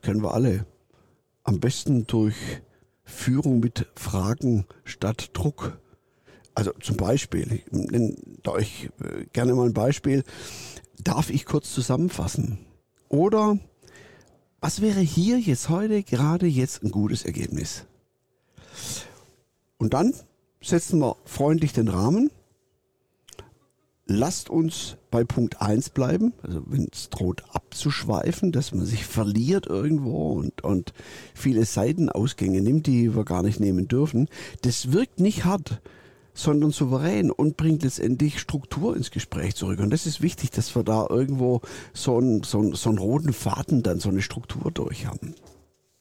kennen wir alle. Am besten durch Führung mit Fragen statt Druck. Also zum Beispiel, ich nenne euch gerne mal ein Beispiel. Darf ich kurz zusammenfassen? Oder was wäre hier jetzt heute, gerade jetzt ein gutes Ergebnis? Und dann setzen wir freundlich den Rahmen. Lasst uns bei Punkt 1 bleiben, also wenn es droht abzuschweifen, dass man sich verliert irgendwo und viele Seitenausgänge nimmt, die wir gar nicht nehmen dürfen. Das wirkt nicht hart, sondern souverän und bringt letztendlich Struktur ins Gespräch zurück. Und das ist wichtig, dass wir da irgendwo so einen roten Faden, dann so eine Struktur durch haben.